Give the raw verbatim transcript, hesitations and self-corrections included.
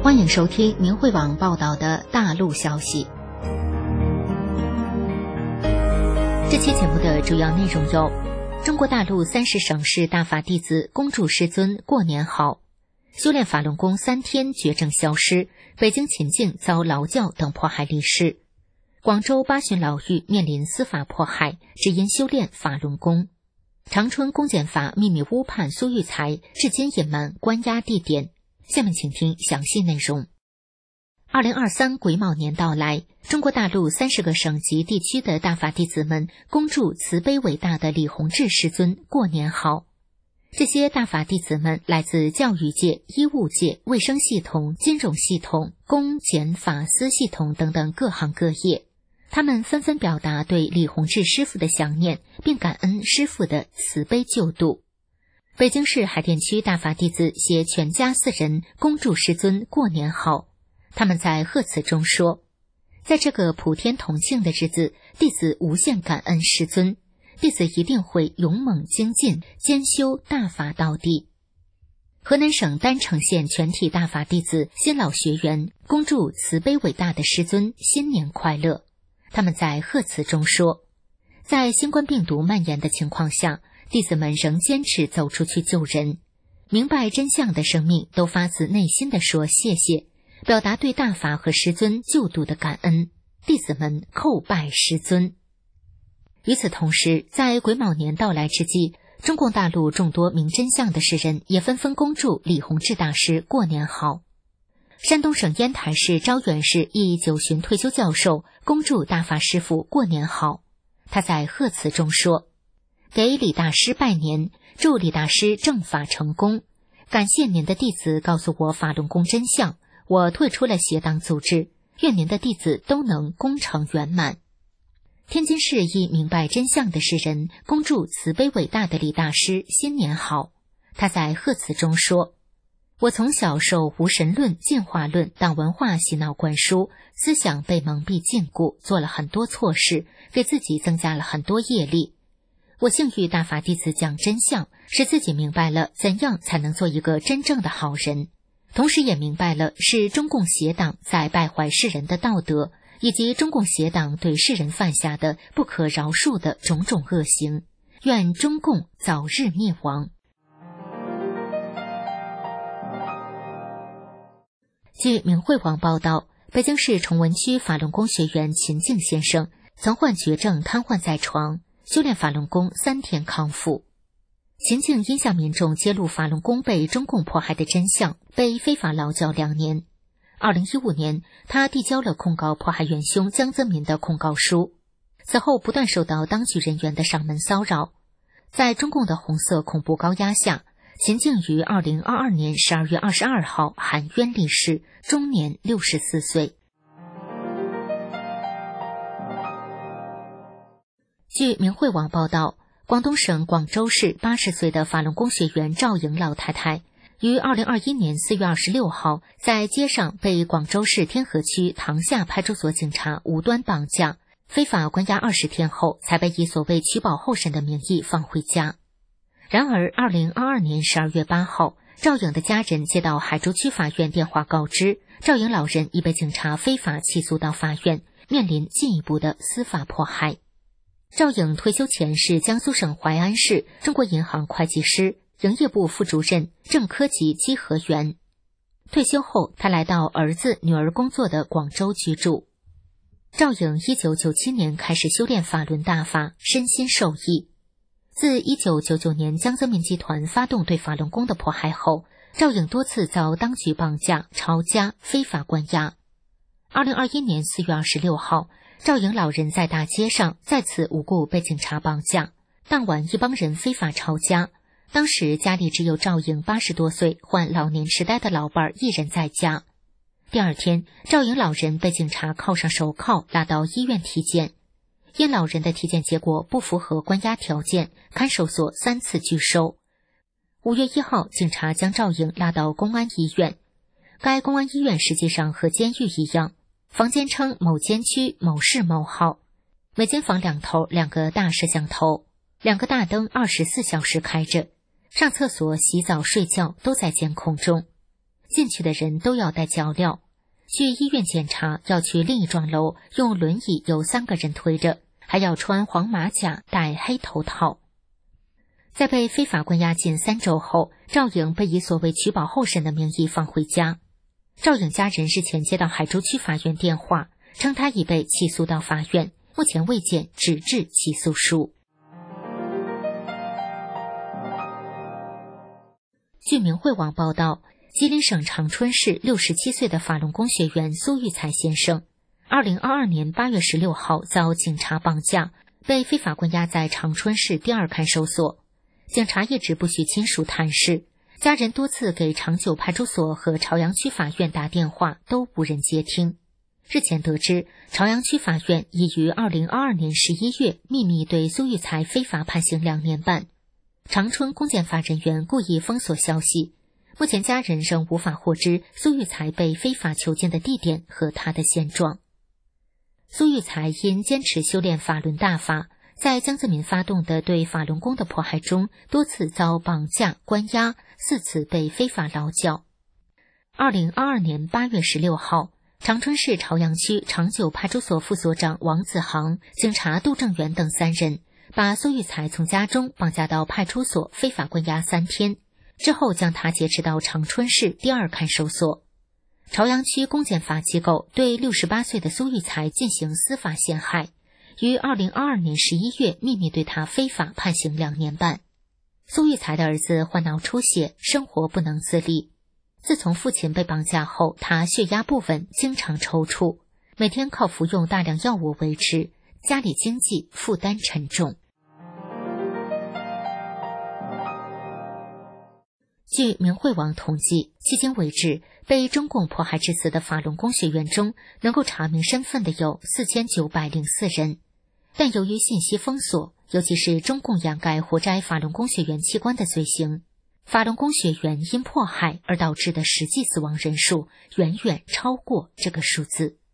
欢迎收听明慧网报道的大陆消息。这期节目的主要内容有：中国大陆三十省市大法弟子恭祝师尊过年好；修炼法轮功三天绝症消失；北京秦境遭劳教等迫害历史；广州八旬老妪面临司法迫害，只因修炼法轮功；长春公检法秘密诬判苏玉才，至今隐瞒关押地点。下面请听详细内容。二零二三癸卯年到来，中国大陆三十个省级地区的大法弟子们恭祝慈悲伟大的李洪志师尊过年好。这些大法弟子们来自教育界、医务界、卫生系统、金融系统、公检法司系统等等各行各业，他们纷纷表达对李洪志师父的想念，并感恩师父的慈悲救度。北京市海淀区大法弟子携全家四人恭祝师尊过年好。他们在贺词中说，在这个普天同庆的日子，弟子无限感恩师尊，弟子一定会勇猛精进，兼修大法到底。河南省郸城县全体大法弟子新老学员恭祝慈悲伟大的师尊新年快乐。他们在贺词中说，在新冠病毒蔓延的情况下，弟子们仍坚持走出去救人，明白真相的生命都发自内心地说谢谢，表达对大法和师尊救度的感恩，弟子们叩拜师尊。与此同时，在癸卯年到来之际，中共大陆众多明真相的士人也纷纷恭祝李洪志大师过年好。山东省烟台市招远市一九旬退休教授恭祝大法师父过年好。他在贺词中说，给李大师拜年，祝李大师正法成功，感谢您的弟子告诉我法轮功真相，我退出了邪党组织，愿您的弟子都能功成圆满。天津市一明白真相的士人恭祝慈悲伟大的李大师新年好。他在贺词中说，我从小受无神论、进化论党文化洗脑灌输，思想被蒙蔽禁锢，做了很多错事，给自己增加了很多业力。我幸遇大法弟子讲真相，使自己明白了怎样才能做一个真正的好人，同时也明白了是中共邪党在败坏世人的道德，以及中共邪党对世人犯下的不可饶恕的种种恶行。愿中共早日灭亡。据明慧网报道，北京市崇文区法轮功学员秦静先生曾患绝症瘫痪在床，修炼法轮功三天康复。秦静因向民众揭露法轮功被中共迫害的真相，被非法劳教两年。二零一五年，他递交了控告迫害元凶江泽民的控告书。此后不断受到当局人员的上门骚扰。在中共的红色恐怖高压下，秦静于二零二二年十二月二十二号含冤离世，终年六十四岁。据明慧网报道，广东省广州市八十岁的法轮功学员赵颖老太太于二零二一年四月二十六号在街上被广州市天河区塘下派出所警察无端绑架，非法关押二十天后，才被以所谓取保候审的名义放回家。然而二零二二年十二月八号，赵颖的家人接到海珠区法院电话告知，赵颖老人已被警察非法起诉到法院，面临进一步的司法迫害。赵颖退休前是江苏省淮安市中国银行会计师、营业部副主任、正科级稽核员。退休后，他来到儿子女儿工作的广州居住。赵颖一九九七年开始修炼法轮大法，身心受益。自一九九九年江泽民集团发动对法轮功的迫害后，赵颖多次遭当局绑架、抄家、非法关押。二零二一年四月二十六号，赵颖老人在大街上再次无故被警察绑架，当晚一帮人非法抄家。当时家里只有赵颖八十多岁患老年痴呆的老伴一人在家。第二天，赵颖老人被警察铐上手铐拉到医院体检，因老人的体检结果不符合关押条件，看守所三次拒收。五月一号，警察将赵颖拉到公安医院。该公安医院实际上和监狱一样，房间称某监区某室某号，每间房两头两个大摄像头，两个大灯二十四小时开着，上厕所、洗澡、睡觉都在监控中。 进去的人都要带脚镣。去医院检查要去另一幢楼，用轮椅有三个人推着，还要穿黄马甲，戴黑头套。在被非法关押近三周后，赵颖被以所谓取保候审的名义放回家。赵颖家人日前接到海州区法院电话，称他已被起诉到法院，目前未见纸质起诉书。据明慧网报道，吉林省长春市六十七岁的法轮功学员苏玉才先生，二零二二年八月十六号遭警察绑架，被非法关押在长春市第二看守所。警察一直不许亲属探视，家人多次给长久派出所和朝阳区法院打电话，都无人接听。日前得知，朝阳区法院已于二零二二年十一月秘密对苏玉才非法判刑两年半。长春公检法人员故意封锁消息，目前家人仍无法获知苏玉才被非法囚禁的地点和他的现状。苏玉才因坚持修炼法轮大法，在江泽民发动的对法轮功的迫害中，多次遭绑架、关押，四次被非法劳教。二零二二年八月十六号，长春市朝阳区长久派出所副所长王子航、警察杜正元等三人把苏玉才从家中绑架到派出所非法关押三天，之后将他劫持到长春市第二看守所。朝阳区公检法机构对六十八岁的苏玉才进行司法陷害，于二零二二年十一月秘密对他非法判刑两年半。苏玉才的儿子患脑出血，生活不能自理。自从父亲被绑架后，他血压不稳，经常抽搐，每天靠服用大量药物维持，家里经济负担沉重。据明慧网统计，迄今为止，被中共迫害致死的法轮功学员中，能够查明身份的有四千九百零四人。但由于信息封锁，尤其是中共掩盖活摘法轮功学员器官的罪行，法轮功学员因迫害而导致的实际死亡人数远远超过这个数字。